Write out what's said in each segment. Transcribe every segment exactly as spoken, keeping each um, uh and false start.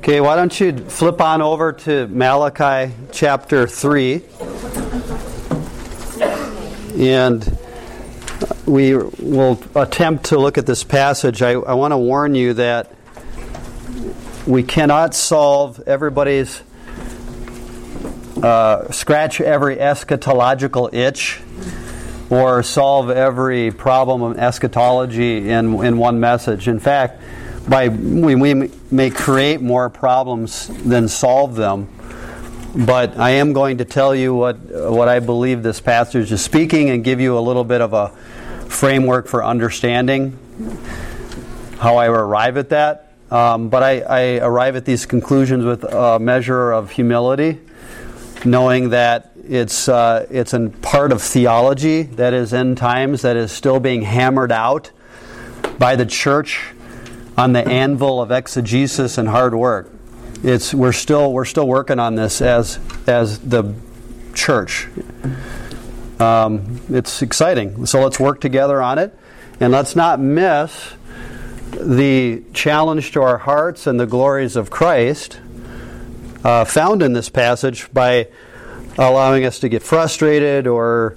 Okay, why don't you flip on over to Malachi chapter three. And we will attempt to look at this passage. I, I want to warn you that we cannot solve everybody's, uh, scratch every eschatological itch or solve every problem of eschatology in, in one message. In fact, by we, we may create more problems than solve them. But I am going to tell you what what I believe this passage is speaking and give you a little bit of a framework for understanding how I arrive at that. Um, but I, I arrive at these conclusions with a measure of humility, knowing that it's uh, it's a part of theology that is end times, that is still being hammered out by the church on the anvil of exegesis and hard work. It's we're still we're still working on this as as the church. Um, it's exciting. So let's work together on it, and let's not miss the challenge to our hearts and the glories of Christ uh, found in this passage by allowing us to get frustrated or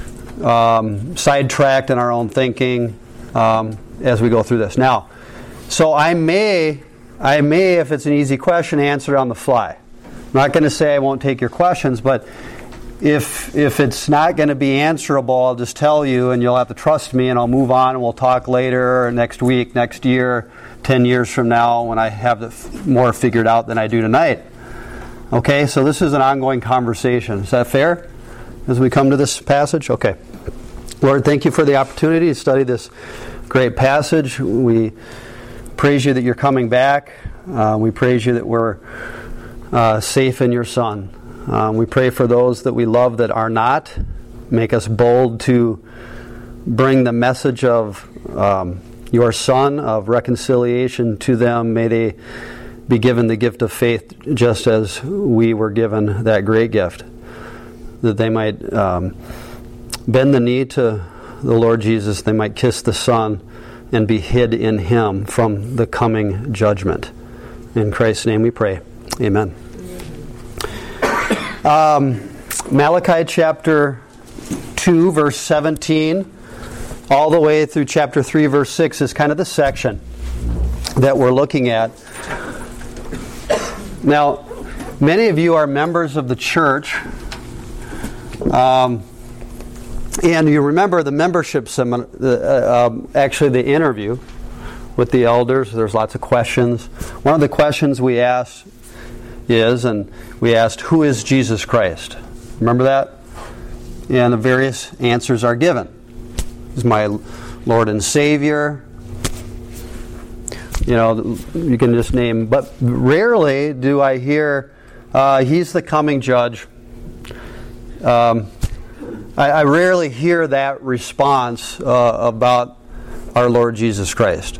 um, sidetracked in our own thinking um, as we go through this. Now, so I may. I may, if it's an easy question, answer it on the fly. I'm not going to say I won't take your questions, but if if it's not going to be answerable, I'll just tell you, and you'll have to trust me, and I'll move on, and we'll talk later, or next week, next year, ten years from now, when I have the f- more figured out than I do tonight. Okay, so this is an ongoing conversation. Is that fair as we come to this passage? Okay. Lord, thank you for the opportunity to study this great passage. We praise you that you're coming back. Uh, we praise you that we're uh, safe in your Son. Um, we pray for those that we love that are not. Make us bold to bring the message of um, your Son, of reconciliation to them. May they be given the gift of faith just as we were given that great gift. That they might um, bend the knee to the Lord Jesus. They might kiss the Son and be hid in Him from the coming judgment. In Christ's name we pray. Amen. Um, Malachi chapter two, verse seventeen, all the way through chapter three, verse six is kind of the section that we're looking at. Now, many of you are members of the church. Um, And you remember the membership seminar, uh, um, actually the interview with the elders. There's lots of questions. One of the questions we asked is, and we asked, who is Jesus Christ? Remember that? And the various answers are given. He's my Lord and Savior. You know, you can just name, but rarely do I hear, uh, He's the coming judge. Um, I, I rarely hear that response uh, about our Lord Jesus Christ.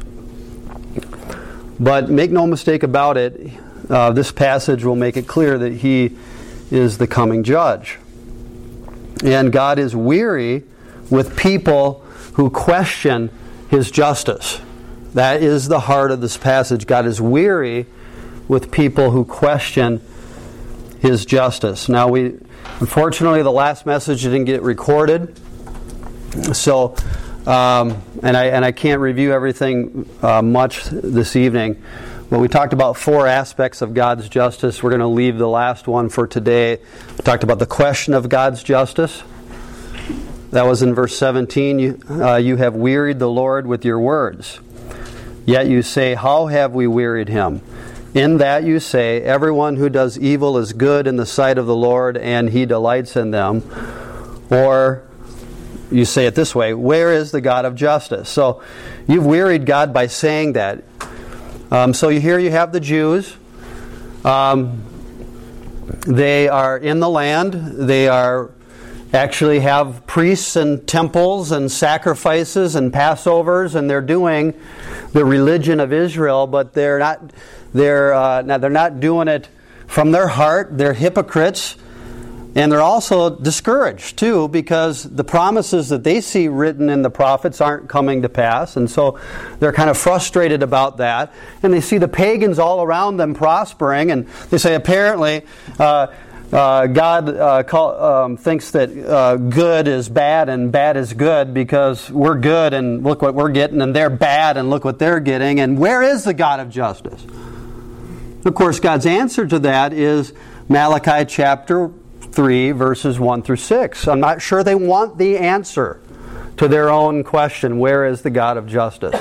But make no mistake about it, uh, this passage will make it clear that He is the coming judge. And God is weary with people who question His justice. That is the heart of this passage. God is weary with people who question His justice. Now we... Unfortunately, the last message didn't get recorded, so um, and I and I can't review everything uh, much this evening. But we talked about four aspects of God's justice. We're going to leave the last one for today. We talked about the question of God's justice. That was in verse seventeen. You, uh, you have wearied the Lord with your words. Yet you say, how have we wearied Him? In that you say, everyone who does evil is good in the sight of the Lord, and He delights in them. Or you say it this way, where is the God of justice? So you've wearied God by saying that. Um, so here you have the Jews. Um, they are in the land. They are actually have priests and temples and sacrifices and Passovers, and they're doing the religion of Israel, but they're not... They're uh, now they're not doing it from their heart. They're hypocrites. And they're also discouraged, too, because the promises that they see written in the prophets aren't coming to pass. And so they're kind of frustrated about that. And they see the pagans all around them prospering. And they say, apparently, uh, uh, God uh, call, um, thinks that uh, good is bad and bad is good because we're good and look what we're getting, and they're bad and look what they're getting. And where is the God of justice? Of course, God's answer to that is Malachi chapter three, verses one through six. I'm not sure they want the answer to their own question, where is the God of justice?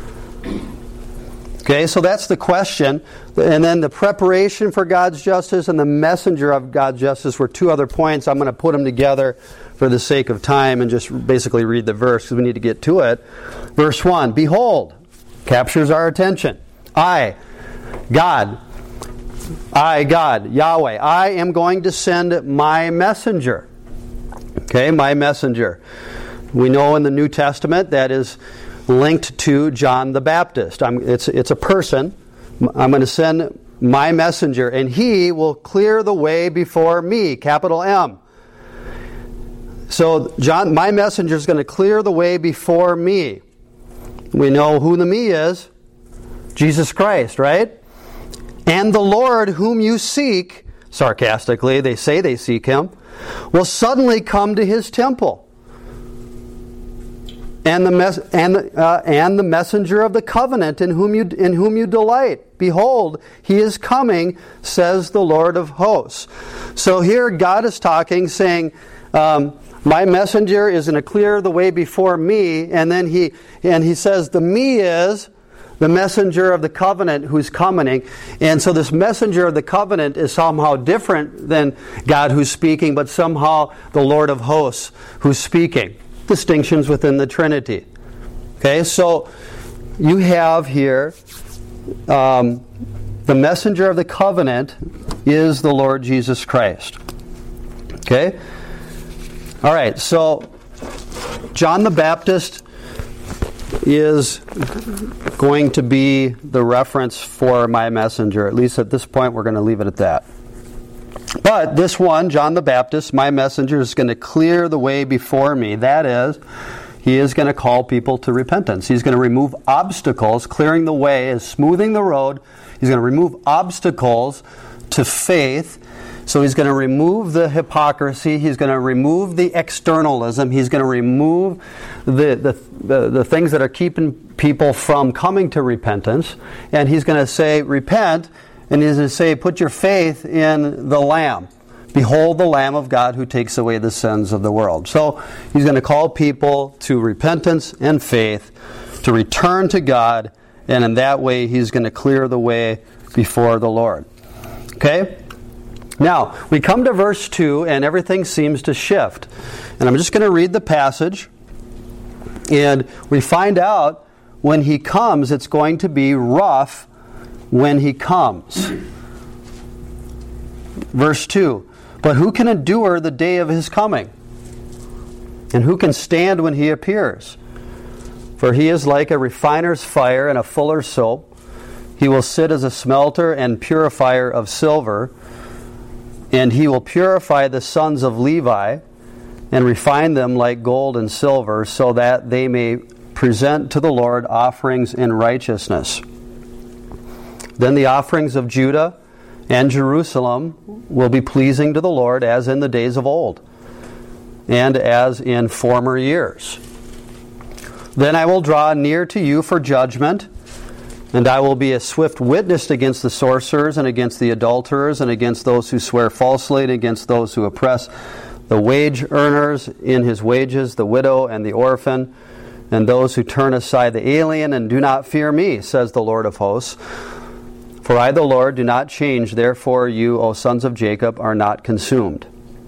Okay, so that's the question. And then the preparation for God's justice and the messenger of God's justice were two other points. I'm going to put them together for the sake of time and just basically read the verse because we need to get to it. Verse one, behold, captures our attention. I, God, I, God, Yahweh, I am going to send my messenger. Okay, my messenger. We know in the New Testament that is linked to John the Baptist. I'm, it's, it's a person. I'm going to send my messenger, and he will clear the way before me, capital M. So John, my messenger is going to clear the way before me. We know who the me is. Jesus Christ, right? And the Lord whom you seek, sarcastically, they say they seek him, will suddenly come to his temple. And the mes- and uh, and the messenger of the covenant in whom you in whom you delight. Behold, he is coming, says the Lord of hosts. So here God is talking, saying, um, my messenger is going to clear the way before me, and then he and he says the me is the messenger of the covenant who's coming. And so this messenger of the covenant is somehow different than God who's speaking, but somehow the Lord of hosts who's speaking. Distinctions within the Trinity. Okay, so you have here um, the messenger of the covenant is the Lord Jesus Christ. Okay? All right, so John the Baptist is going to be the reference for my messenger. At least at this point, we're going to leave it at that. But this one, John the Baptist, my messenger, is going to clear the way before me. That is, he is going to call people to repentance. He's going to remove obstacles. Clearing the way is smoothing the road. He's going to remove obstacles to faith. So he's going to remove the hypocrisy. He's going to remove the externalism. He's going to remove the, the, the, the things that are keeping people from coming to repentance. And he's going to say, repent. And he's going to say, put your faith in the Lamb. Behold the Lamb of God who takes away the sins of the world. So he's going to call people to repentance and faith, to return to God. And in that way, he's going to clear the way before the Lord. Okay? Now, we come to verse two, and everything seems to shift. And I'm just going to read the passage. And we find out when he comes, it's going to be rough when he comes. Verse two, but who can endure the day of his coming? And who can stand when he appears? For he is like a refiner's fire and a fuller's soap. He will sit as a smelter and purifier of silver. And he will purify the sons of Levi and refine them like gold and silver, so that they may present to the Lord offerings in righteousness. Then the offerings of Judah and Jerusalem will be pleasing to the Lord as in the days of old, and as in former years. Then I will draw near to you for judgment, and I will be a swift witness against the sorcerers and against the adulterers and against those who swear falsely and against those who oppress the wage earners in his wages, the widow and the orphan, and those who turn aside the alien and do not fear me, says the Lord of hosts. For I, the Lord, do not change, therefore you, O sons of Jacob, are not consumed.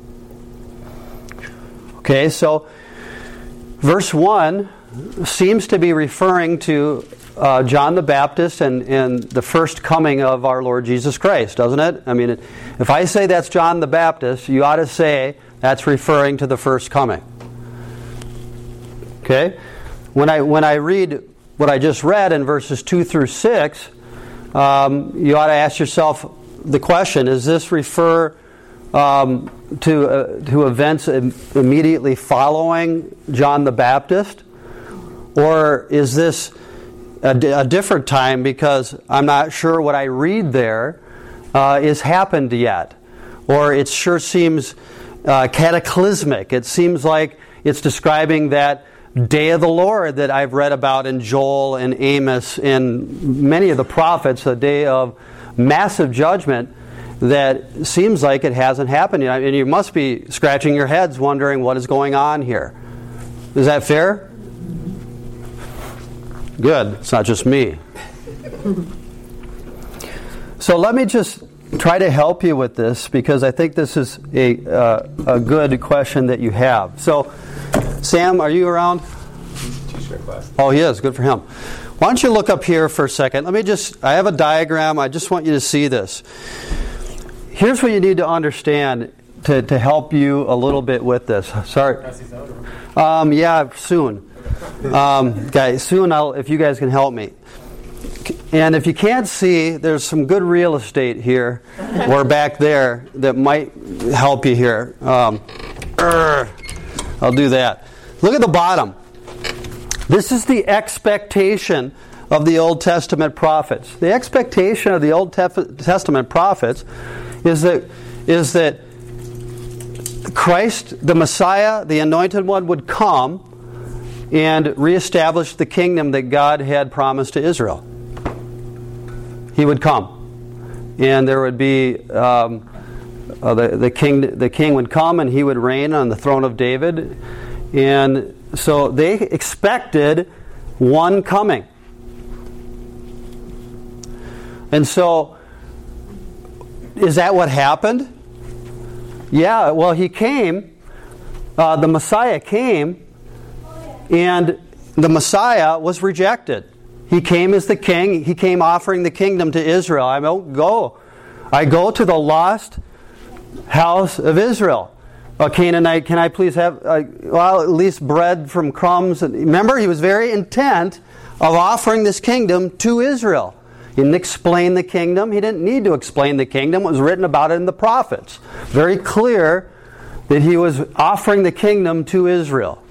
Okay, so verse one seems to be referring to uh, John the Baptist and, and the first coming of our Lord Jesus Christ, doesn't it? I mean, if I say that's John the Baptist, you ought to say that's referring to the first coming. Okay? When I when I read what I just read in verses two through six, um, you ought to ask yourself the question, does this refer um, to uh, to events im- immediately following John the Baptist? Or is this a, d- a different time because I'm not sure what I read there uh, is happened yet? Or it sure seems uh, cataclysmic. It seems like it's describing that day of the Lord that I've read about in Joel and Amos and many of the prophets, a day of massive judgment that seems like it hasn't happened yet. And you must be scratching your heads wondering what is going on here. Is that fair? Good. It's not just me. So let me just try to help you with this because I think this is a uh, a good question that you have. So, Sam, are you around? Oh, he is. Good for him. Why don't you look up here for a second? Let me just, I have a diagram. I just want you to see this. Here's what you need to understand to, to help you a little bit with this. Sorry. Um, yeah, soon. Um, guys, soon I'll, if you guys can help me. And if you can't see, there's some good real estate here or back there that might help you here. Um, I'll do that. Look at the bottom. This is the expectation of the Old Testament prophets. The expectation of the Old Testament prophets is that is that Christ, the Messiah, the Anointed One, would come and reestablish the kingdom that God had promised to Israel. He would come, and there would be um, uh, the the king. The king would come, and he would reign on the throne of David. And so they expected one coming. And so, is that what happened? Yeah. Well, he came. Uh, the Messiah came, and the Messiah was rejected. He came as the king. He came offering the kingdom to Israel. I don't go. I go to the lost house of Israel. A Canaanite, can I please have, uh, well, at least bread from crumbs? And remember, he was very intent of offering this kingdom to Israel. He didn't explain the kingdom. He didn't need to explain the kingdom. It was written about it in the prophets. Very clear that he was offering the kingdom to Israel.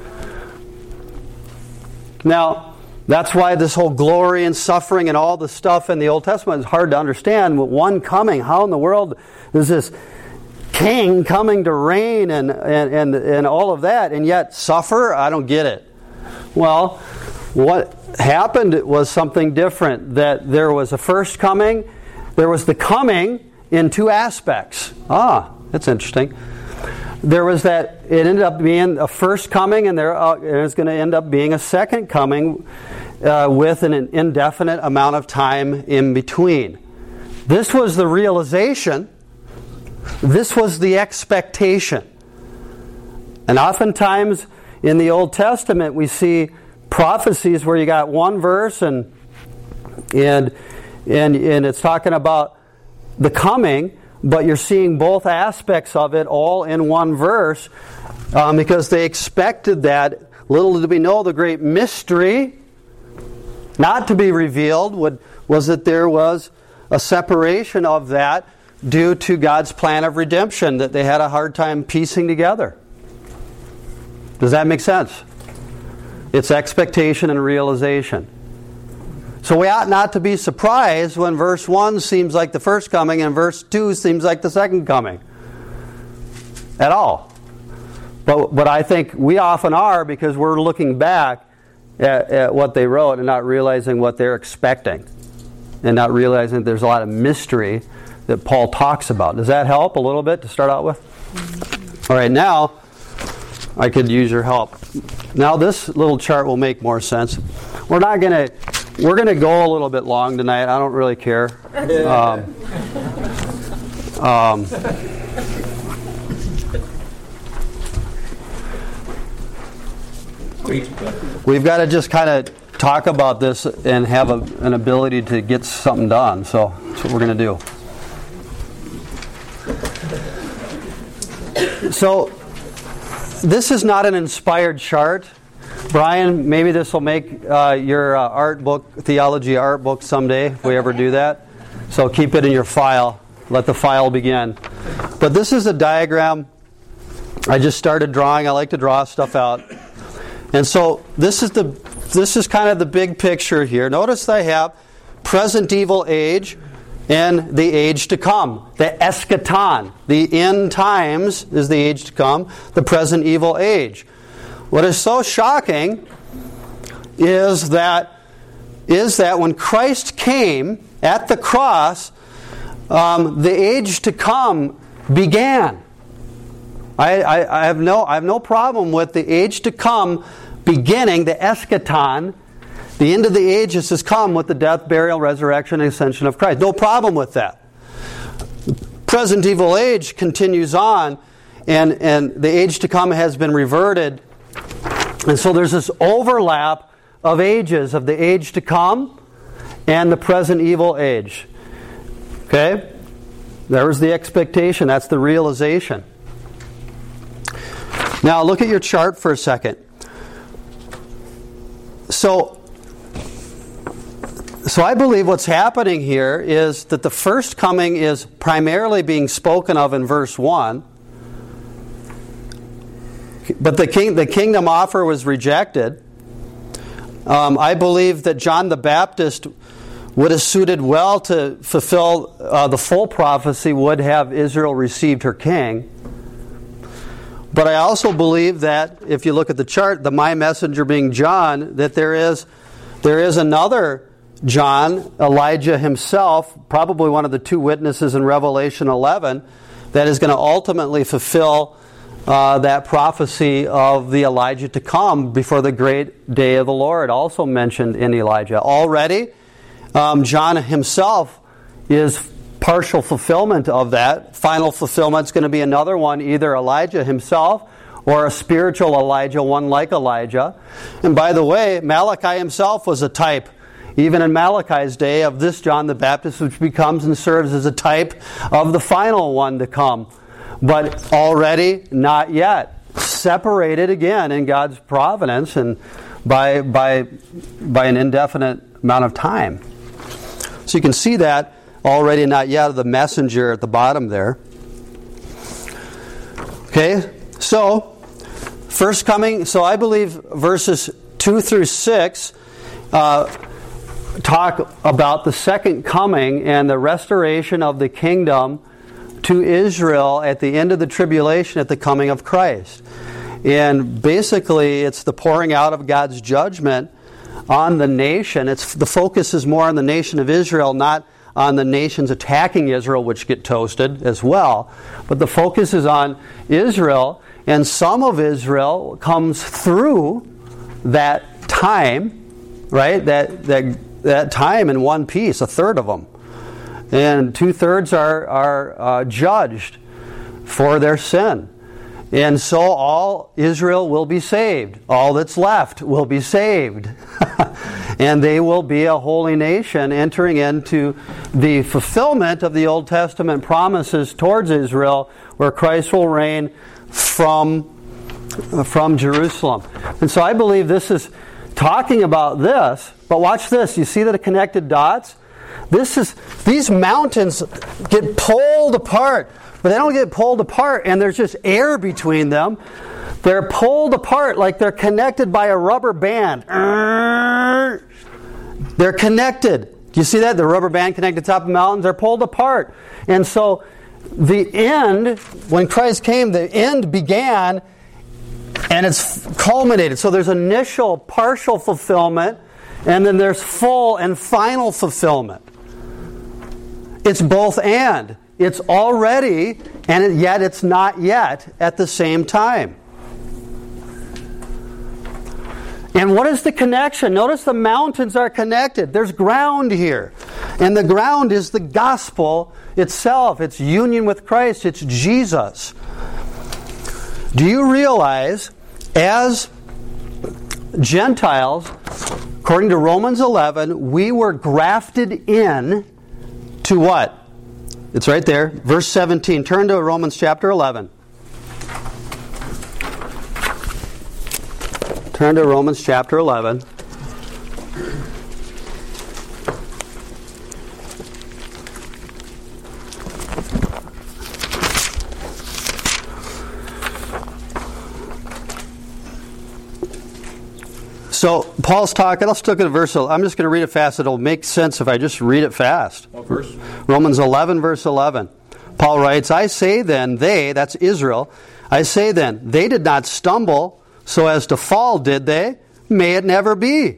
Now, that's why this whole glory and suffering and all the stuff in the Old Testament is hard to understand. One coming, how in the world is this king coming to reign and, and, and, and all of that, and yet suffer? I don't get it. Well, what happened was something different. That there was a first coming. There was the coming in two aspects. Ah, that's interesting. There was that, it ended up being a first coming, and there uh, it's going to end up being a second coming uh, with an indefinite amount of time in between. This was the realization. This was the expectation. And oftentimes in the Old Testament we see prophecies where you got one verse and and and, and it's talking about the coming, but you're seeing both aspects of it all in one verse um, because they expected that. Little did we know the great mystery not to be revealed would, was that there was a separation of that due to God's plan of redemption that they had a hard time piecing together. Does that make sense? It's expectation and realization. So we ought not to be surprised when verse one seems like the first coming and verse two seems like the second coming. At all. But, but I think we often are because we're looking back at, at what they wrote and not realizing what they're expecting. And not realizing there's a lot of mystery that Paul talks about. Does that help a little bit to start out with? Mm-hmm. All right, now I could use your help. Now this little chart will make more sense. We're not going to, we're going to go a little bit long tonight. I don't really care. Um, um, we've got to just kind of talk about this and have a, an ability to get something done. So that's what we're going to do. So, this is not an inspired chart. Brian, maybe this will make uh, your uh, art book, theology art book someday, if we ever do that. So keep it in your file. Let the file begin. But this is a diagram I just started drawing. I like to draw stuff out. And so this is the this is kind of the big picture here. Notice that I have present evil age and the age to come. The eschaton. The end times is the age to come. The present evil age. What is so shocking is that is that when Christ came at the cross, um, the age to come began. I, I, I have no I have no problem with the age to come beginning, the eschaton. The end of the ages has come with the death, burial, resurrection, and ascension of Christ. No problem with that. Present evil age continues on, and, and the age to come has been reverted. And so there's this overlap of ages, of the age to come and the present evil age. Okay? There was the expectation. That's the realization. Now look at your chart for a second. So, so I believe what's happening here is that the first coming is primarily being spoken of in verse one. But the king, the kingdom offer was rejected. Um, I believe that John the Baptist would have suited well to fulfill uh, the full prophecy, would have Israel received her king. But I also believe that, if you look at the chart, the my messenger being John, that there is there is another John, Elijah himself, probably one of the two witnesses in Revelation eleven, that is going to ultimately fulfill uh, that prophecy of the Elijah to come before the great day of the Lord, also mentioned in Elijah. Already, um, John himself is partial fulfillment of that. Final fulfillment is going to be another one, either Elijah himself or a spiritual Elijah, one like Elijah. And by the way, Malachi himself was a type, even in Malachi's day, of this John the Baptist, which becomes and serves as a type of the final one to come. But already, not yet. Separated again in God's providence and by, by, by an indefinite amount of time. So you can see that already, not yet, of the messenger at the bottom there. Okay, so first coming, so I believe verses two through six uh, talk about the second coming and the restoration of the kingdom to Israel at the end of the tribulation at the coming of Christ. And basically, it's the pouring out of God's judgment on the nation. It's the focus is more on the nation of Israel, not on the nations attacking Israel, which get toasted as well. But the focus is on Israel, and some of Israel comes through that time, right? That that that time in one piece, a third of them. And two-thirds are, are uh, judged for their sin. And so all Israel will be saved. All that's left will be saved. And they will be a holy nation entering into the fulfillment of the Old Testament promises towards Israel, where Christ will reign from, from Jerusalem. And so I believe this is talking about this. But watch this. You see the connected dots? This is these mountains get pulled apart. But they don't get pulled apart and there's just air between them. They're pulled apart like they're connected by a rubber band. They're connected. Do you see that? The rubber band connected to the top of the mountains. They're pulled apart. And so the end, when Christ came, the end began and it's culminated. So there's initial partial fulfillment and then there's full and final fulfillment. It's both and. It's already, and yet it's not yet at the same time. And what is the connection? Notice the mountains are connected. There's ground here. And the ground is the gospel itself. It's union with Christ. It's Jesus. Do you realize, as Gentiles, according to Romans eleven, we were grafted in to what? It's right there. Verse seventeen. Turn to Romans chapter eleven. Turn to Romans chapter eleven. So Paul's talking, let's look at a verse. I'm just going to read it fast. It'll make sense if I just read it fast. What verse? Romans eleven, verse eleven. Paul writes, I say then, they, that's Israel, I say then, they did not stumble so as to fall, did they? May it never be.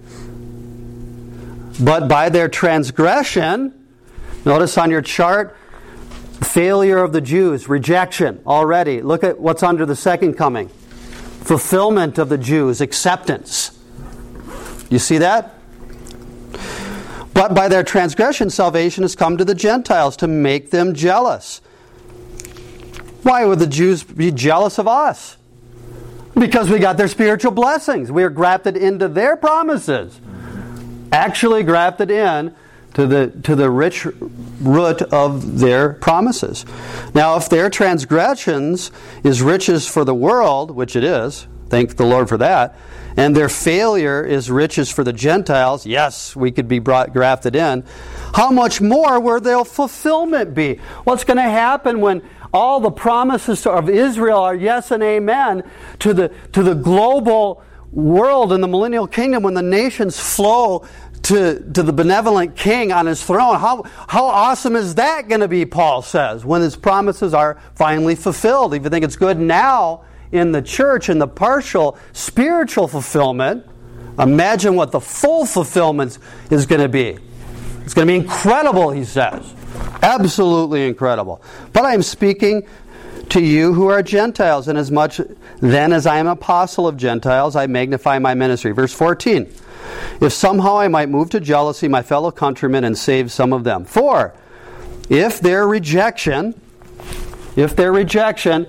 But by their transgression, notice on your chart, failure of the Jews, rejection already. Look at what's under the second coming. Fulfillment of the Jews, acceptance. You see that? But by their transgression, salvation has come to the Gentiles to make them jealous. Why would the Jews be jealous of us? Because we got their spiritual blessings. We are grafted into their promises. Actually grafted in to the to the rich root of their promises. Now, if their transgressions is riches for the world, which it is, thank the Lord for that, and their failure is riches for the Gentiles, yes, we could be brought grafted in, how much more will their fulfillment be? What's going to happen when all the promises of Israel are yes and amen to the to the global world in the millennial kingdom, when the nations flow to, to the benevolent king on his throne? How, how awesome is that going to be, Paul says, when his promises are finally fulfilled? If you think it's good now in the church in the partial spiritual fulfillment, imagine what the full fulfillment is going to be. It's going to be incredible, he says. Absolutely incredible. But I am speaking to you who are Gentiles, and as much then as I am apostle of Gentiles, I magnify my ministry. Verse fourteen. If somehow I might move to jealousy my fellow countrymen and save some of them. For if their rejection, if their rejection,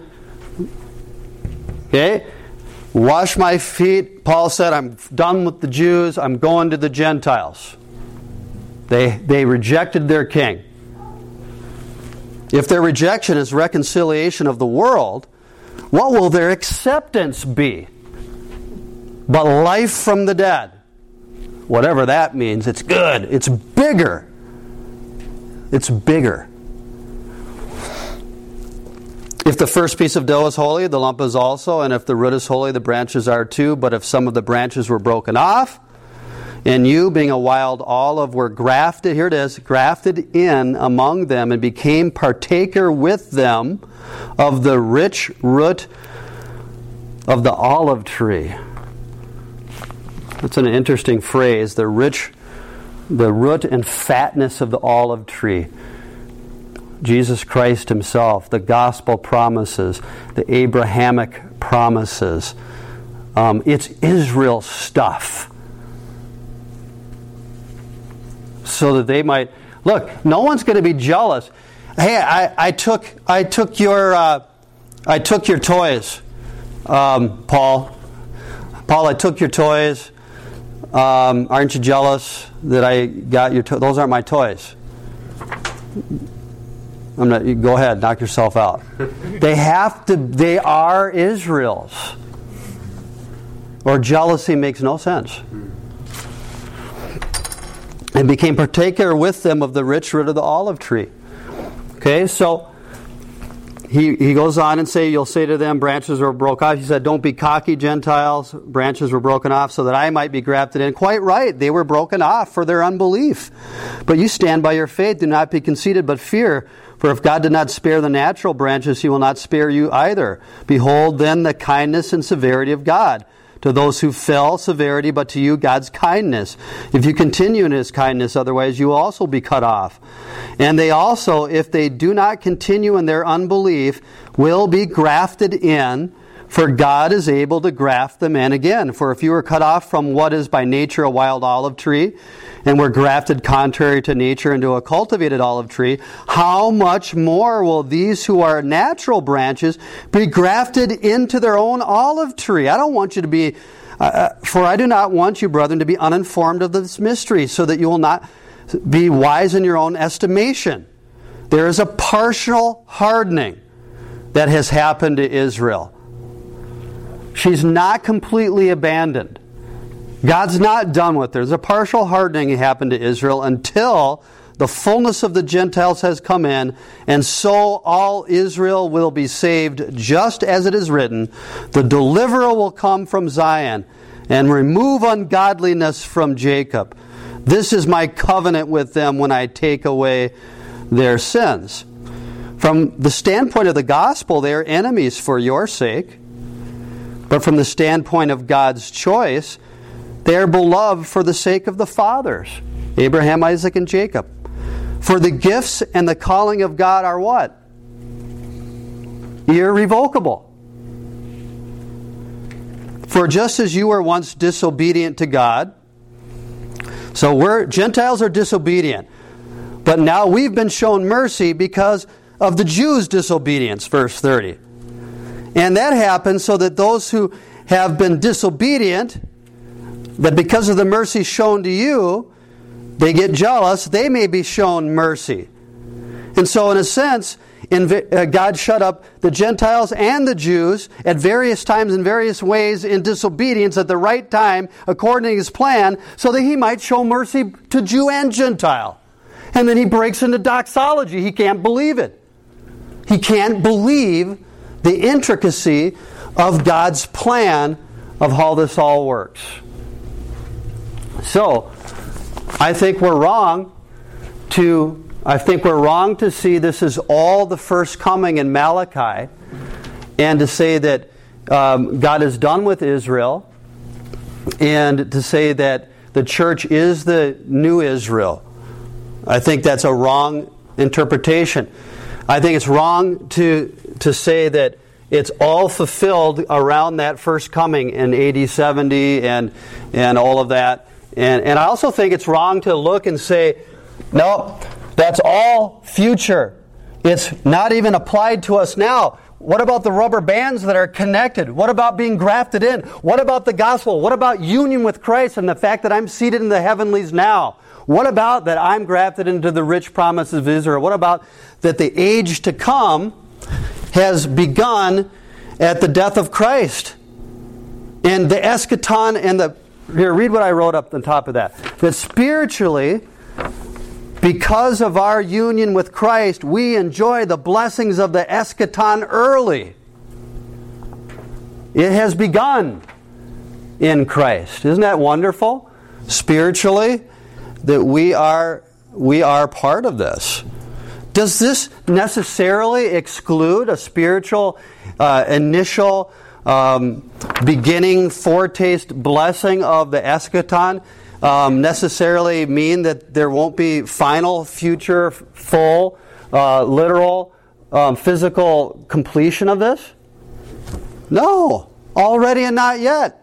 okay, wash my feet, Paul said, I'm done with the Jews, I'm going to the Gentiles. They, they rejected their king. If their rejection is reconciliation of the world, what will their acceptance be? But life from the dead. Whatever that means, it's good. It's bigger. It's bigger. If the first piece of dough is holy, the lump is also, and if the root is holy, the branches are too. But if some of the branches were broken off, and you, being a wild olive, were grafted, here it is, grafted in among them and became partaker with them of the rich root of the olive tree. That's an interesting phrase, the rich, the root and fatness of the olive tree. Jesus Christ himself, the gospel promises, the Abrahamic promises. Um, it's Israel stuff. So that they might look. No one's going to be jealous. Hey, I, I took I took your uh, I took your toys, um, Paul. Paul, I took your toys. Um, aren't you jealous that I got your toys? Those aren't my toys. I'm not. You go ahead, knock yourself out. They have to. They are Israel's. Or jealousy makes no sense. And became partaker with them of the rich root of the olive tree. Okay, so he he goes on and say, you'll say to them, branches were broken off. He said, don't be cocky, Gentiles. Branches were broken off so that I might be grafted in. Quite right. They were broken off for their unbelief. But you stand by your faith. Do not be conceited, but fear. For if God did not spare the natural branches, he will not spare you either. Behold then the kindness and severity of God. To those who fell, severity, but to you, God's kindness. If you continue in his kindness, otherwise you will also be cut off. And they also, if they do not continue in their unbelief, will be grafted in, for God is able to graft them in again. For if you are cut off from what is by nature a wild olive tree, and were grafted contrary to nature into a cultivated olive tree, how much more will these who are natural branches be grafted into their own olive tree? I don't want you to be, uh, for I do not want you, brethren, to be uninformed of this mystery, so that you will not be wise in your own estimation. There is a partial hardening that has happened to Israel. She's not completely abandoned. God's not done with her. There's a partial hardening that happened to Israel until the fullness of the Gentiles has come in, and so all Israel will be saved, just as it is written, the deliverer will come from Zion, and remove ungodliness from Jacob. This is my covenant with them when I take away their sins. From the standpoint of the gospel, they are enemies for your sake. But from the standpoint of God's choice, they are beloved for the sake of the fathers, Abraham, Isaac, and Jacob. For the gifts and the calling of God are what? Irrevocable. For just as you were once disobedient to God, so we're Gentiles are disobedient, but now we've been shown mercy because of the Jews' disobedience, verse thirty. And that happens so that those who have been disobedient, that because of the mercy shown to you, they get jealous, they may be shown mercy. And so in a sense, in, uh, God shut up the Gentiles and the Jews at various times in various ways in disobedience at the right time, according to His plan, so that He might show mercy to Jew and Gentile. And then He breaks into doxology. He can't believe it. He can't believe the intricacy of God's plan of how this all works. So, I think we're wrong to I think we're wrong to see this as all the first coming in Malachi, and to say that um, God is done with Israel, and to say that the church is the new Israel. I think that's a wrong interpretation. I think it's wrong to to say that it's all fulfilled around that first coming in A D seventy and and all of that. And and I also think it's wrong to look and say, no, that's all future. It's not even applied to us now. What about the rubber bands that are connected? What about being grafted in? What about the gospel? What about union with Christ and the fact that I'm seated in the heavenlies now? What about that I'm grafted into the rich promises of Israel? What about that the age to come has begun at the death of Christ? And the eschaton and the... Here, read what I wrote up on top of that. That spiritually, because of our union with Christ, we enjoy the blessings of the eschaton early. It has begun in Christ. Isn't that wonderful? Spiritually, that we are we are part of this. Does this necessarily exclude a spiritual uh, initial um, beginning foretaste blessing of the eschaton? Um, necessarily mean that there won't be final, future, full, uh, literal, um, physical completion of this? No. Already and not yet.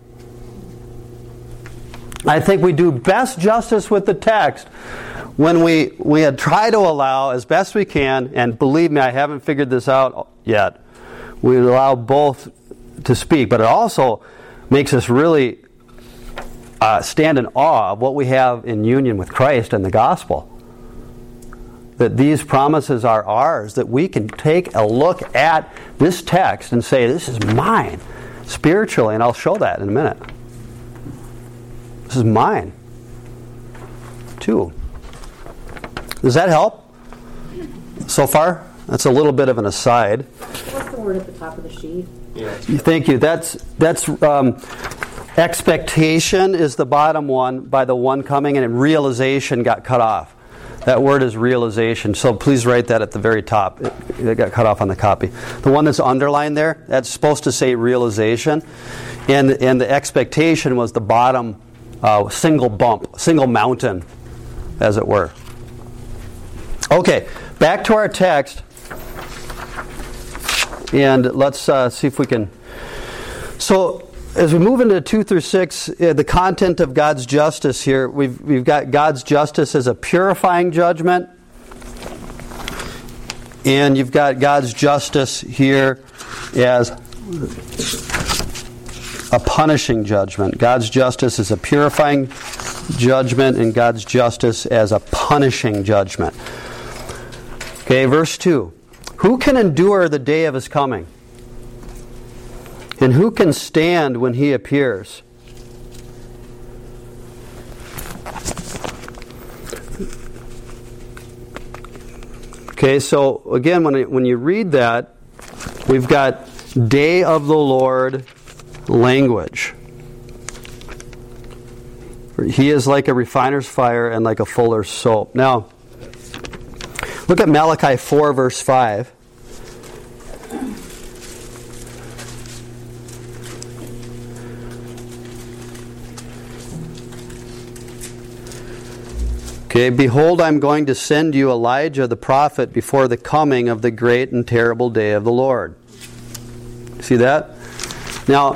I think we do best justice with the text when we, we had tried to allow as best we can, and believe me, I haven't figured this out yet, we allow both to speak, but it also makes us really uh, stand in awe of what we have in union with Christ and the gospel. That these promises are ours, that we can take a look at this text and say, this is mine, spiritually, and I'll show that in a minute. This is mine, too. Does that help so far? That's a little bit of an aside. What's the word at the top of the sheet? Yeah. Thank you. That's that's um, expectation is the bottom one by the one coming, and realization got cut off. That word is realization. So please write that at the very top. It, it got cut off on the copy. The one that's underlined there, that's supposed to say realization, and and the expectation was the bottom uh, single bump, single mountain, as it were. Okay, back to our text, and let's uh, see if we can. So, as we move into two through six, uh, the content of God's justice here, we've we've got God's justice as a purifying judgment, and you've got God's justice here as a punishing judgment. God's justice is a purifying judgment, and God's justice as a punishing judgment. Okay, verse two. Who can endure the day of His coming? And who can stand when He appears? Okay, so again, when it, when you read that, we've got day of the Lord language. He is like a refiner's fire and like a fuller's soap. Now, look at Malachi four, verse five. Okay, behold, I'm going to send you Elijah the prophet before the coming of the great and terrible day of the Lord. See that? Now,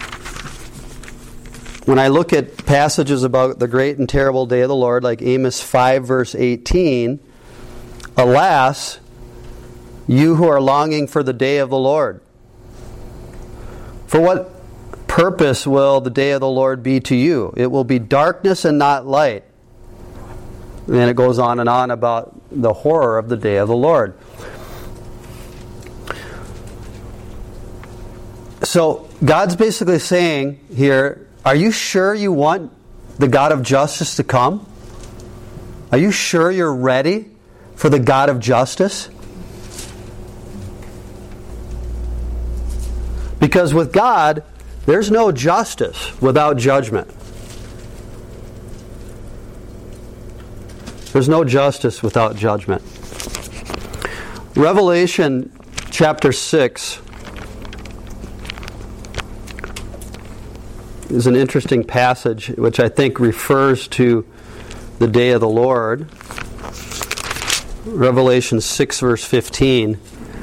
when I look at passages about the great and terrible day of the Lord, like Amos five, verse eighteen, alas, you who are longing for the day of the Lord. For what purpose will the day of the Lord be to you? It will be darkness and not light. And then it goes on and on about the horror of the day of the Lord. So God's basically saying here, are you sure you want the God of justice to come? Are you sure you're ready for the God of justice? Because with God, there's no justice without judgment. There's no justice without judgment. Revelation chapter six is an interesting passage which I think refers to the day of the Lord. Revelation six, verse fifteen.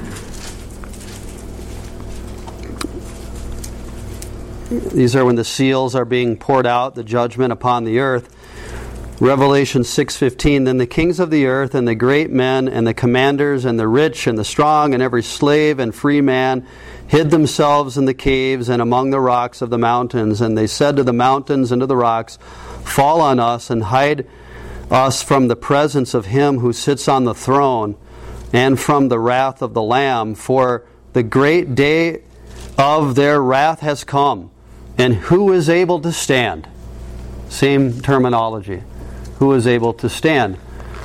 These are when the seals are being poured out, the judgment upon the earth. Revelation six fifteen, then the kings of the earth and the great men and the commanders and the rich and the strong and every slave and free man hid themselves in the caves and among the rocks of the mountains. And they said to the mountains and to the rocks, fall on us and hide us from the presence of him who sits on the throne and from the wrath of the Lamb. For the great day of their wrath has come. And who is able to stand? Same terminology. Who is able to stand?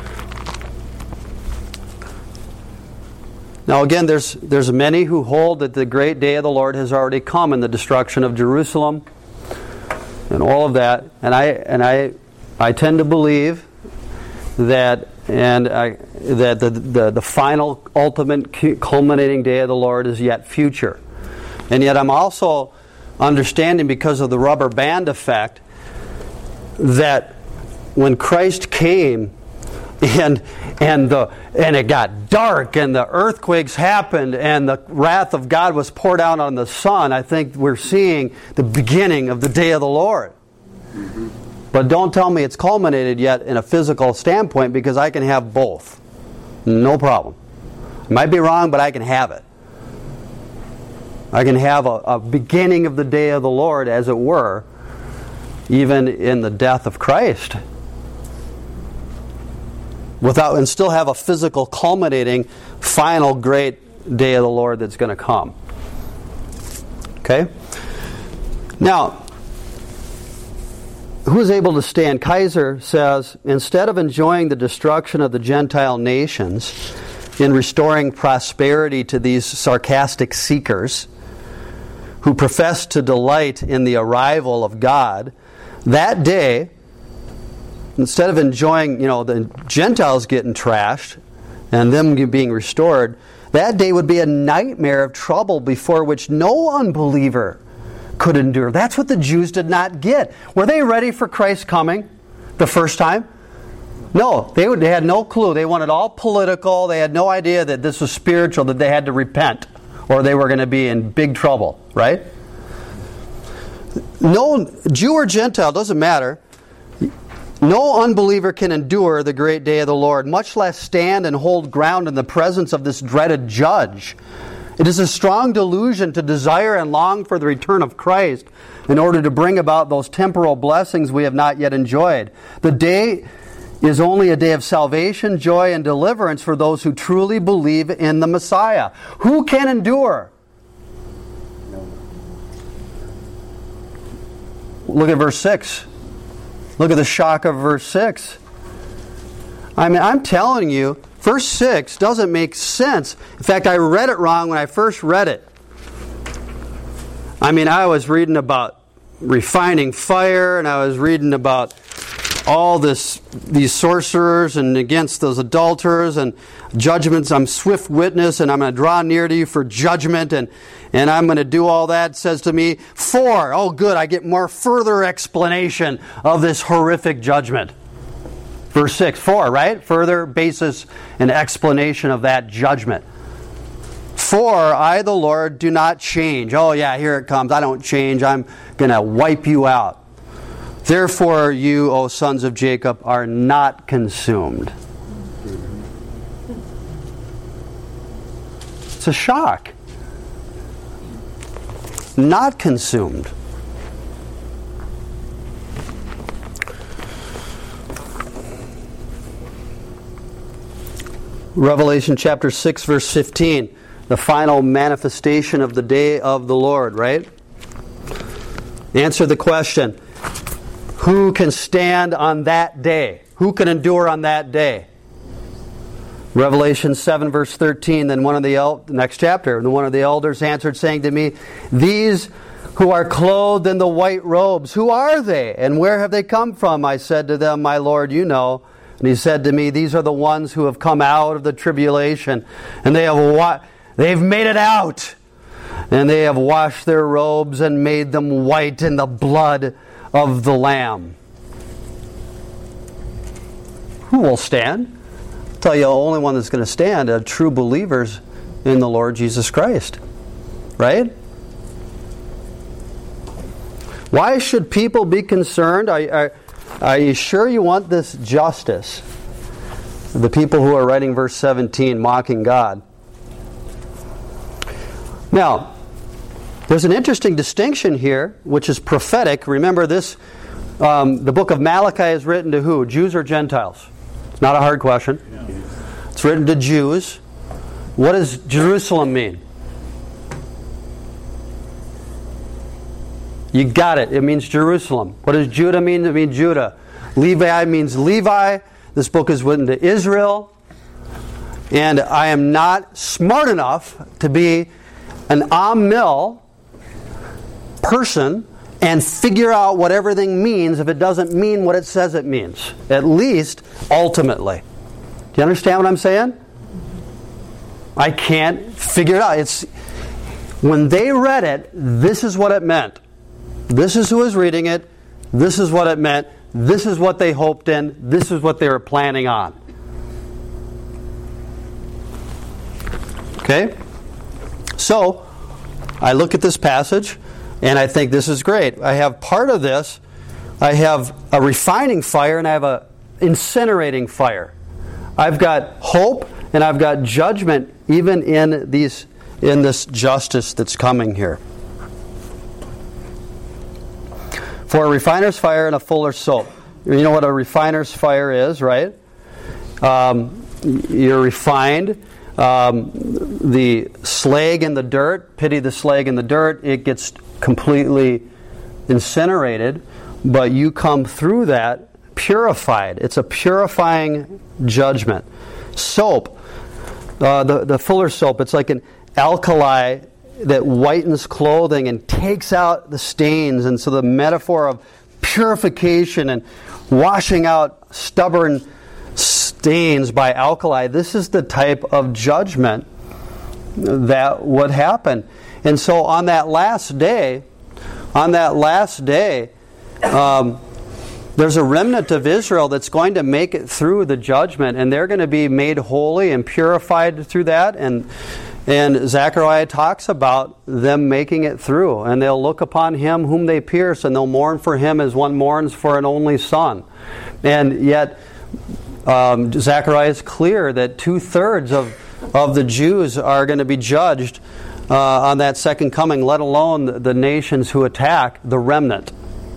Now again, there's there's many who hold that the great day of the Lord has already come in the destruction of Jerusalem and all of that. And I and I I tend to believe that and I, that the, the the final ultimate culminating day of the Lord is yet future. And yet I'm also understanding, because of the rubber band effect, that when Christ came and and the and it got dark and the earthquakes happened and the wrath of God was poured out on the sun, I think we're seeing the beginning of the day of the Lord. Mm-hmm. But don't tell me it's culminated yet in a physical standpoint, because I can have both. No problem. I might be wrong, but I can have it. I can have a, a beginning of the day of the Lord, as it were, even in the death of Christ, without and still have a physical culminating final great day of the Lord that's going to come. Okay? Now, who is able to stand? Kaiser says, instead of enjoying the destruction of the Gentile nations in restoring prosperity to these sarcastic seekers who profess to delight in the arrival of God, that day, instead of enjoying, you know, the Gentiles getting trashed and them being restored, that day would be a nightmare of trouble before which no unbeliever could endure. That's what the Jews did not get. Were they ready for Christ's coming the first time? No, they, would, they had no clue. They wanted all political. They had no idea that this was spiritual, that they had to repent, or they were going to be in big trouble, right? No Jew or Gentile, doesn't matter. No unbeliever can endure the great day of the Lord, much less stand and hold ground in the presence of this dreaded judge. It is a strong delusion to desire and long for the return of Christ in order to bring about those temporal blessings we have not yet enjoyed. The day is only a day of salvation, joy, and deliverance for those who truly believe in the Messiah. Who can endure? Look at verse six. Look at the shock of verse six. I mean, I'm telling you, verse six doesn't make sense. In fact, I read it wrong when I first read it. I mean, I was reading about refining fire, and I was reading about all this, these sorcerers and against those adulterers and judgments. I'm swift witness, and I'm going to draw near to you for judgment, and, and I'm going to do all that. It says to me, for, oh good, I get more further explanation of this horrific judgment. Verse six, for, right? Further basis and explanation of that judgment. For I, the Lord, do not change. Oh yeah, here it comes. I don't change. I'm going to wipe you out. Therefore you, O sons of Jacob, are not consumed. It's a shock. Not consumed. Revelation chapter six, verse fifteen. The final manifestation of the day of the Lord, right? Answer the question. Who can stand on that day? Who can endure on that day? Revelation seven, verse thirteen. Then one of the el- next chapter, and one of the elders answered, saying to me, these who are clothed in the white robes, who are they, and where have they come from? I said to them, my Lord, you know. And he said to me, these are the ones who have come out of the tribulation, and they have wa- they've made it out, and they have washed their robes and made them white in the blood of the Lamb. Who will stand? I'll tell you, the only one that's going to stand are true believers in the Lord Jesus Christ. Right? Why should people be concerned? Are, are, are you sure you want this justice? The people who are writing verse seventeen, mocking God. Now, there's an interesting distinction here, which is prophetic. Remember this, um, the book of Malachi is written to who? Jews or Gentiles? It's not a hard question. It's written to Jews. What does Jerusalem mean? You got it. It means Jerusalem. What does Judah mean? It means Judah. Levi means Levi. This book is written to Israel. And I am not smart enough to be an Amil person and figure out what everything means if it doesn't mean what it says it means. At least, ultimately. Do you understand what I'm saying? I can't figure it out. It's when they read it, this is what it meant. This is who was reading it. This is what it meant. This is what they hoped in. This is what they were planning on. Okay? So, I look at this passage, and I think this is great. I have part of this. I have a refining fire, and I have a incinerating fire. I've got hope, and I've got judgment, even in these in this justice that's coming here. For a refiner's fire and a fuller's soap. You know what a refiner's fire is, right? Um, you're refined. Um, the slag in the dirt, pity the slag in the dirt, it gets completely incinerated, but you come through that purified. It's a purifying judgment. Soap, uh, the, the Fuller soap, it's like an alkali that whitens clothing and takes out the stains. And so the metaphor of purification and washing out stubborn stains by alkali, this is the type of judgment that would happen. And so on that last day, on that last day, um, there's a remnant of Israel that's going to make it through the judgment, and they're going to be made holy and purified through that. And and Zechariah talks about them making it through, and they'll look upon him whom they pierced, and they'll mourn for him as one mourns for an only son. And yet, um, Zechariah is clear that two-thirds of, of the Jews are going to be judged uh, on that second coming, let alone the, the nations who attack the remnant.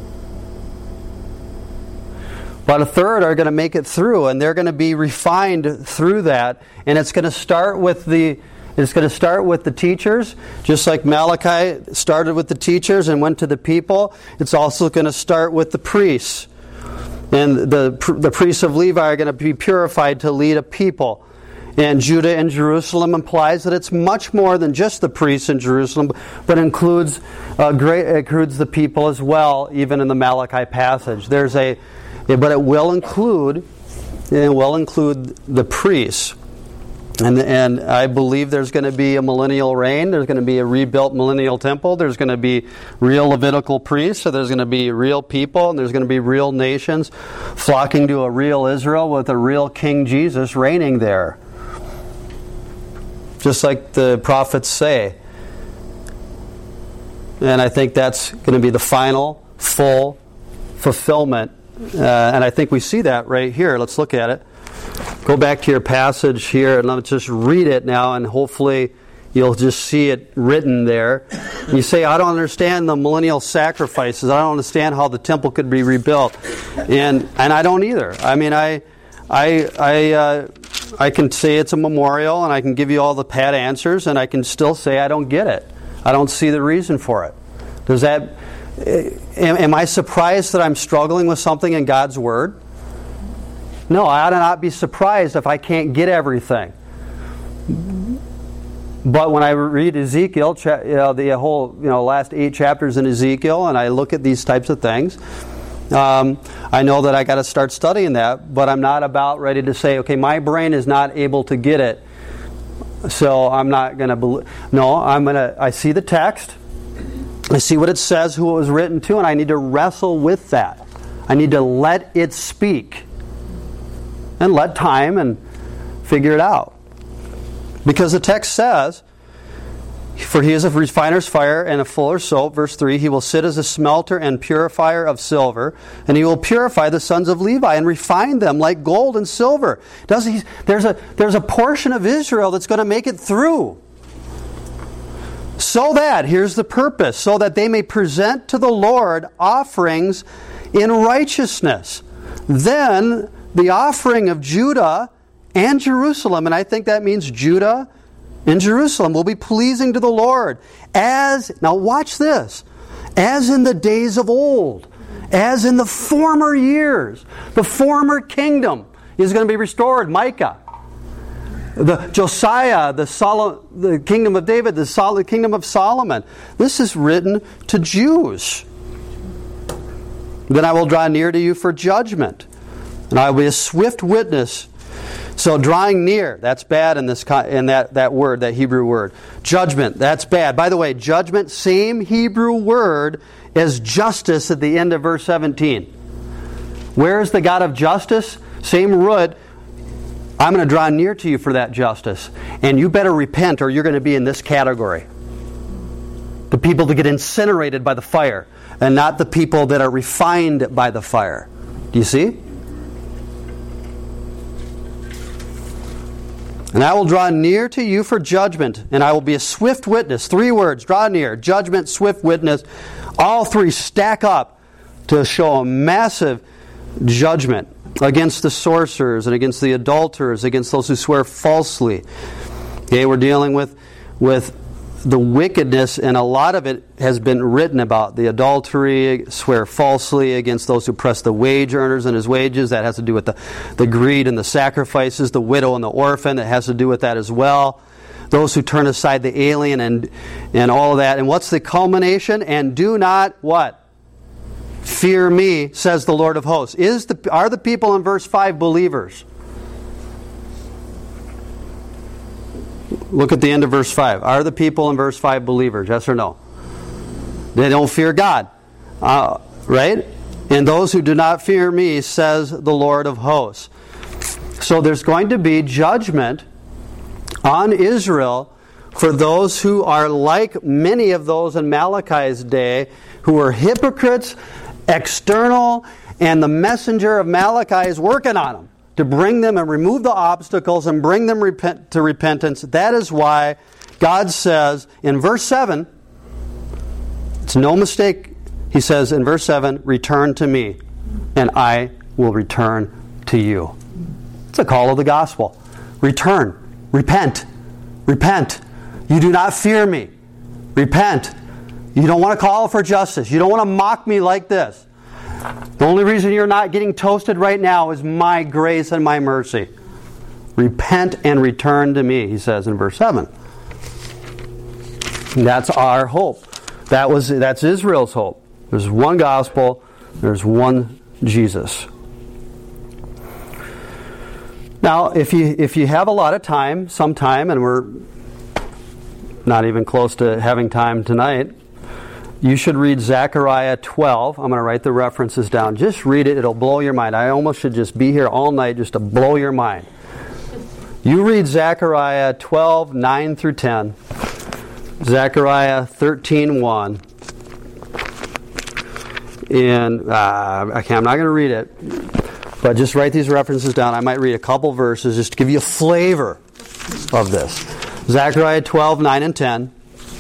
But a third are going to make it through, and they're going to be refined through that. And it's going to start with the it's going to start with the teachers, just like Malachi started with the teachers and went to the people. It's also going to start with the priests, and the the priests of Levi are going to be purified to lead a people. And Judah and Jerusalem implies that it's much more than just the priests in Jerusalem, but includes uh, great includes the people as well, even in the Malachi passage. There's a Yeah, but it will include, it will include the priests. And, and I believe there's going to be a millennial reign. There's going to be a rebuilt millennial temple. There's going to be real Levitical priests. So there's going to be real people. And there's going to be real nations flocking to a real Israel with a real King Jesus reigning there. Just like the prophets say. And I think that's going to be the final, full fulfillment. Uh, and I think we see that right here. Let's look at it. Go back to your passage here and let's just read it now, and hopefully you'll just see it written there. You say, I don't understand the millennial sacrifices. I don't understand how the temple could be rebuilt. And and I don't either. I mean, I I I uh, I can say it's a memorial, and I can give you all the pat answers, and I can still say I don't get it. I don't see the reason for it. Does that... Am, am I surprised that I'm struggling with something in God's Word? No, I ought to not be surprised if I can't get everything. But when I read Ezekiel, you know, the whole, you know, last eight chapters in Ezekiel, and I look at these types of things, um, I know that I got to start studying that. But I'm not about ready to say, okay, my brain is not able to get it, so I'm not going to believe. No, I'm going to. I see the text, I see what it says, who it was written to, and I need to wrestle with that. I need to let it speak. And let time and figure it out. Because the text says, for he is a refiner's fire and a fuller's soap, verse three, he will sit as a smelter and purifier of silver, and he will purify the sons of Levi and refine them like gold and silver. Does he, there's a, there's a portion of Israel that's going to make it through. So that, here's the purpose, so that they may present to the Lord offerings in righteousness. Then the offering of Judah and Jerusalem, and I think that means Judah and Jerusalem, will be pleasing to the Lord. As, now watch this, as in the days of old, as in the former years, the former kingdom is going to be restored. Micah. The Josiah, the, Sol- the kingdom of David, the Sol- kingdom of Solomon. This is written to Jews. Then I will draw near to you for judgment, and I will be a swift witness. So drawing near, that's bad in this in that, that word, that Hebrew word. Judgment, that's bad. By the way, judgment, same Hebrew word as justice at the end of verse seventeen. Where is the God of justice? Same root. I'm going to draw near to you for that justice. And you better repent or you're going to be in this category. The people that get incinerated by the fire, and not the people that are refined by the fire. Do you see? And I will draw near to you for judgment, and I will be a swift witness. Three words, draw near, judgment, swift witness. All three stack up to show a massive judgment against the sorcerers and against the adulterers, against those who swear falsely. Okay, we're dealing with, with the wickedness, and a lot of it has been written about. The adultery, swear falsely, against those who press the wage earners and his wages. That has to do with the, the greed and the sacrifices. The widow and the orphan, that has to do with that as well. Those who turn aside the alien and, and all of that. And what's the culmination? And do not, what? Fear me, says the Lord of hosts. Is the, are the people in verse five believers? Look at the end of verse five. Are the people in verse five believers? Yes or no? They don't fear God. Uh, right? And those who do not fear me, says the Lord of hosts. So there's going to be judgment on Israel for those who are like many of those in Malachi's day, who are hypocrites, external, and the messenger of Malachi is working on them to bring them and remove the obstacles and bring them repent, to repentance. That is why God says in verse seven, it's no mistake, He says in verse seven, return to me, and I will return to you. It's a call of the gospel. Return. Repent. Repent. You do not fear me. Repent. You don't want to call for justice. You don't want to mock me like this. The only reason you're not getting toasted right now is my grace and my mercy. Repent and return to me, he says in verse seven. And that's our hope. That was that's Israel's hope. There's one gospel. There's one Jesus. Now, if you if you have a lot of time, some time, and we're not even close to having time tonight, you should read Zechariah twelve. I'm going to write the references down. Just read it. It'll blow your mind. I almost should just be here all night just to blow your mind. You read Zechariah twelve, nine through ten. Zechariah thirteen, one. And uh, okay, I'm not going to read it, but just write these references down. I might read a couple verses just to give you a flavor of this. Zechariah twelve, nine and ten.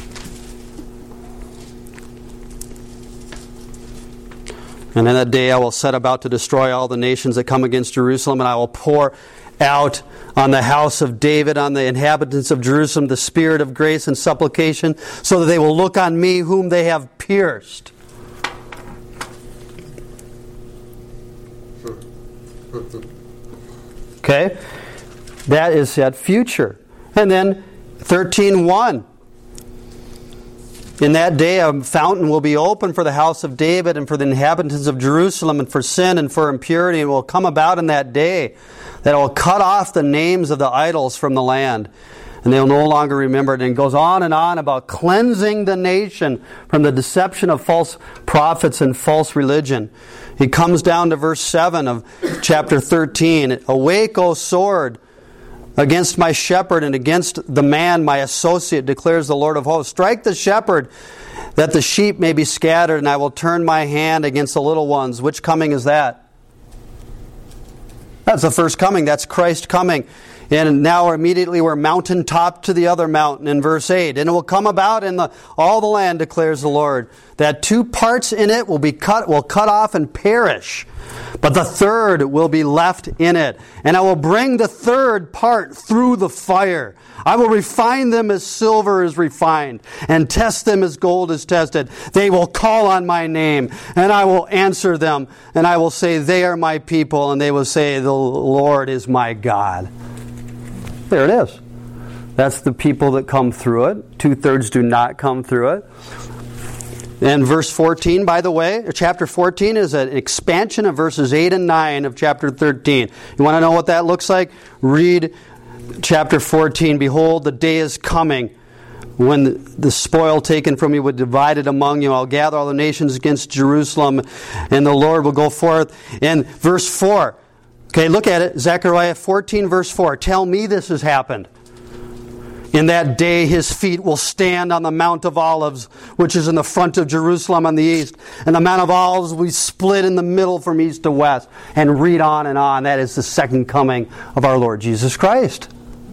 And in that day I will set about to destroy all the nations that come against Jerusalem, and I will pour out on the house of David, on the inhabitants of Jerusalem, the spirit of grace and supplication, so that they will look on me whom they have pierced. Okay? That is that future. And then thirteen one. In that day a fountain will be opened for the house of David and for the inhabitants of Jerusalem and for sin and for impurity. And it will come about in that day that it will cut off the names of the idols from the land. And they will no longer remember it. And it goes on and on about cleansing the nation from the deception of false prophets and false religion. He comes down to verse seven of chapter thirteen. Awake, O sword, against my shepherd and against the man, my associate, declares the Lord of hosts. Strike the shepherd, that the sheep may be scattered, and I will turn my hand against the little ones. Which coming is that? That's the first coming. That's Christ coming. And now immediately we're mountaintop to the other mountain in verse eight. And it will come about in the all the land, declares the Lord, that two parts in it will be cut, will cut off and perish. But the third will be left in it. And I will bring the third part through the fire. I will refine them as silver is refined, and test them as gold is tested. They will call on my name, and I will answer them. And I will say, they are my people. And they will say, the Lord is my God. There it is. That's the people that come through it. Two-thirds do not come through it. And verse fourteen, by the way, chapter fourteen is an expansion of verses eight and nine of chapter thirteen. You want to know what that looks like? Read chapter fourteen. Behold, the day is coming when the spoil taken from you will be divided among you. I'll gather all the nations against Jerusalem, and the Lord will go forth. And verse four. Okay, look at it. Zechariah fourteen, verse four. Tell me this has happened. In that day his feet will stand on the Mount of Olives, which is in the front of Jerusalem on the east. And the Mount of Olives will be split in the middle from east to west. And read on and on. That is the second coming of our Lord Jesus Christ.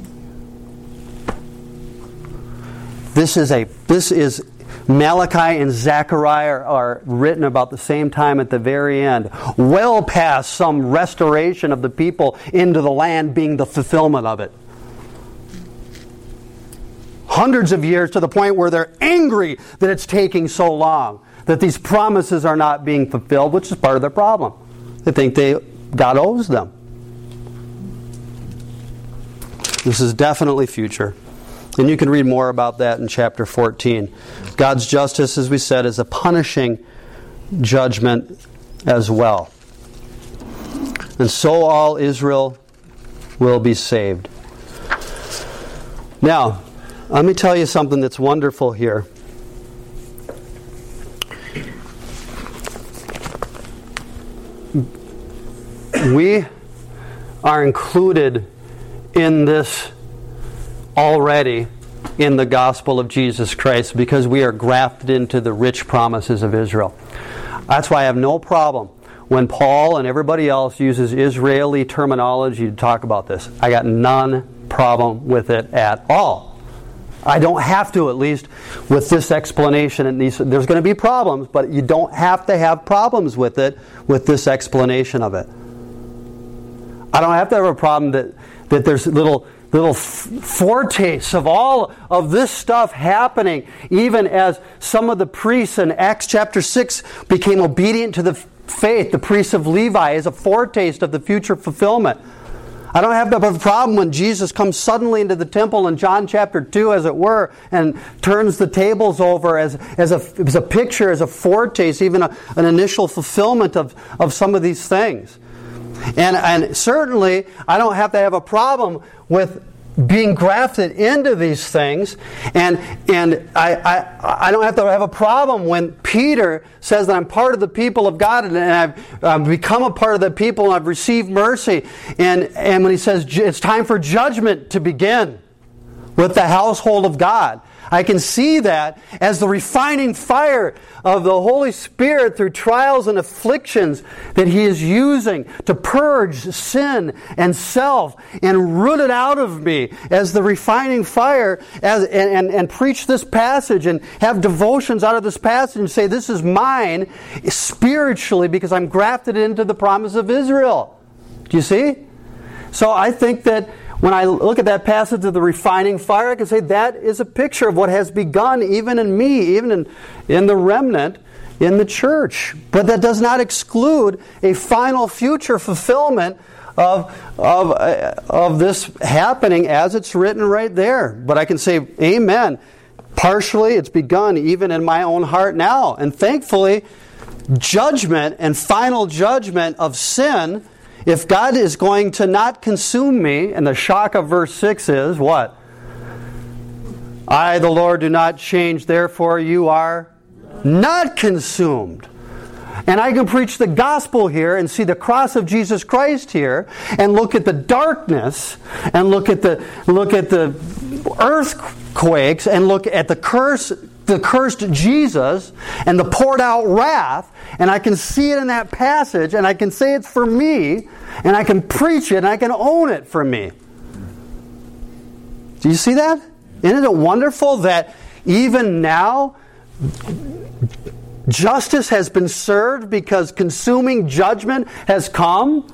This is a this is Malachi and Zechariah are written about the same time at the very end, well past some restoration of the people into the land being the fulfillment of it. Hundreds of years, to the point where they're angry that it's taking so long, that these promises are not being fulfilled, which is part of their problem. They think they God owes them. This is definitely future. And you can read more about that in chapter fourteen. God's justice, as we said, is a punishing judgment as well. And so all Israel will be saved. Now, let me tell you something that's wonderful here. We are included in this already in the gospel of Jesus Christ because we are grafted into the rich promises of Israel. That's why I have no problem when Paul and everybody else uses Israeli terminology to talk about this. I got none problem with it at all. I don't have to, at least, with this explanation. And these, there's going to be problems, but you don't have to have problems with it, with this explanation of it. I don't have to have a problem that, that there's little little foretastes of all of this stuff happening, even as some of the priests in Acts chapter six became obedient to the faith. The priests of Levi is a foretaste of the future fulfillment. I don't have to have a problem when Jesus comes suddenly into the temple in John chapter two, as it were, and turns the tables over as, as, a, as a picture, as a foretaste, even a, an initial fulfillment of, of some of these things. And, and certainly, I don't have to have a problem with being grafted into these things. And, and I, I, I don't have to have a problem when Peter says that I'm part of the people of God and I've um, become a part of the people and I've received mercy. And, and when he says it's time for judgment to begin with the household of God, I can see that as the refining fire of the Holy Spirit through trials and afflictions that He is using to purge sin and self and root it out of me as the refining fire as, and, and, and preach this passage and have devotions out of this passage and say this is mine spiritually because I'm grafted into the promise of Israel. Do you see? So I think that when I look at that passage of the refining fire, I can say that is a picture of what has begun even in me, even in, in the remnant, in the church. But that does not exclude a final future fulfillment of, of, uh, of this happening as it's written right there. But I can say, amen. Partially, it's begun even in my own heart now. And thankfully, judgment and final judgment of sin, if God is going to not consume me, and the shock of verse six is what? I, the Lord, do not change, therefore you are not consumed. And I can preach the gospel here and see the cross of Jesus Christ here and look at the darkness and look at the look at the earthquakes and look at the curse the cursed Jesus and the poured out wrath, and I can see it in that passage, and I can say it's for me, and I can preach it, and I can own it for me. Do you see that? Isn't it wonderful that even now justice has been served because consuming judgment has come?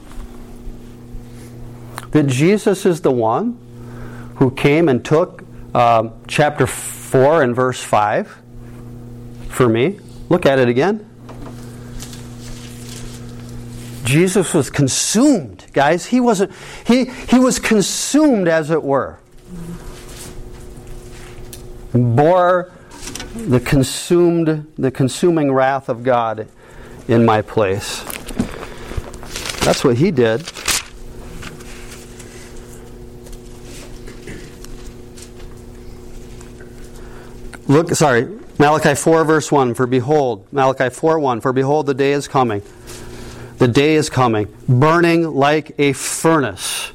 That Jesus is the one who came and took uh, chapter four and verse five for me. Look at it again. Jesus was consumed, guys. He wasn't. He he was consumed, as it were. Bore the consumed, the consuming wrath of God in my place. That's what He did. Look, sorry, Malachi four verse one, for behold, Malachi four one, for behold the day is coming. The day is coming, burning like a furnace.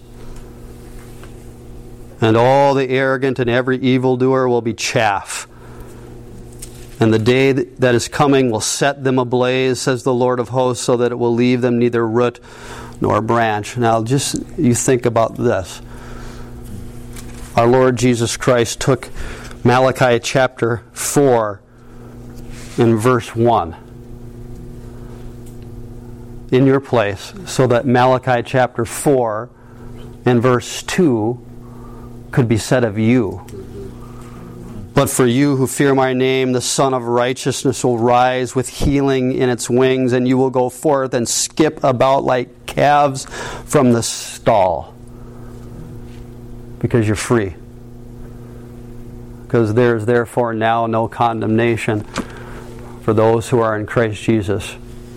And all the arrogant and every evildoer will be chaff. And the day that is coming will set them ablaze, says the Lord of hosts, so that it will leave them neither root nor branch. Now just, you think about this. Our Lord Jesus Christ took Malachi chapter four in verse one in your place, so that Malachi chapter four and verse two could be said of you. But for you who fear my name, the Son of Righteousness will rise with healing in its wings, and you will go forth and skip about like calves from the stall. Because you're free. Because there is therefore now no condemnation for those who are in Christ Jesus.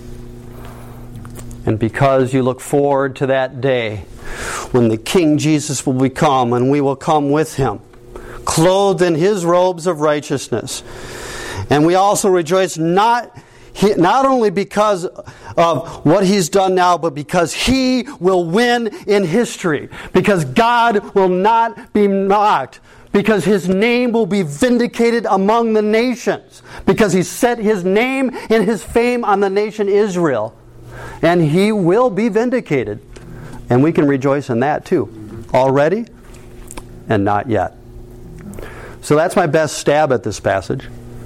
And because you look forward to that day when the King Jesus will become, and we will come with Him, clothed in His robes of righteousness. And we also rejoice not, not only because of what He's done now, but because He will win in history. Because God will not be mocked. Because His name will be vindicated among the nations. Because He set His name and His fame on the nation Israel. And He will be vindicated. And we can rejoice in that too. Already and not yet. So that's my best stab at this passage.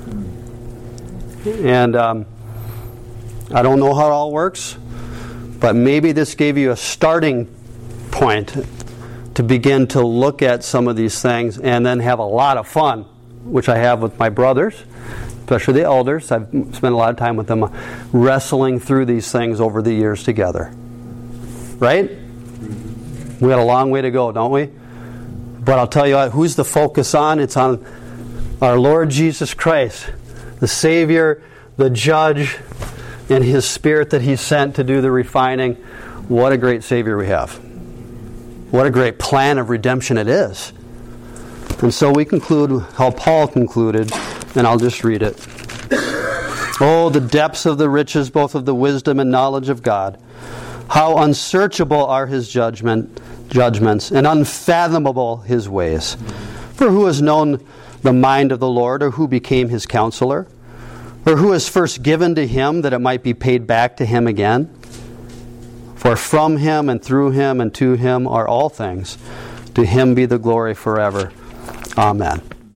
And um, I don't know how it all works, but maybe this gave you a starting point to begin to look at some of these things and then have a lot of fun, which I have with my brothers, especially the elders. I've spent a lot of time with them wrestling through these things over the years together. Right? We got a long way to go, don't we? But I'll tell you what, who's the focus on? It's on our Lord Jesus Christ, the Savior, the Judge, and His Spirit that He sent to do the refining. What a great Savior we have. What a great plan of redemption it is. And so we conclude how Paul concluded, and I'll just read it. Oh, the depths of the riches, both of the wisdom and knowledge of God. How unsearchable are His judgment, judgments, and unfathomable His ways. For who has known the mind of the Lord, or who became His counselor? Or who has first given to Him that it might be paid back to Him again? For from Him and through Him and to Him are all things. To Him be the glory forever. Amen.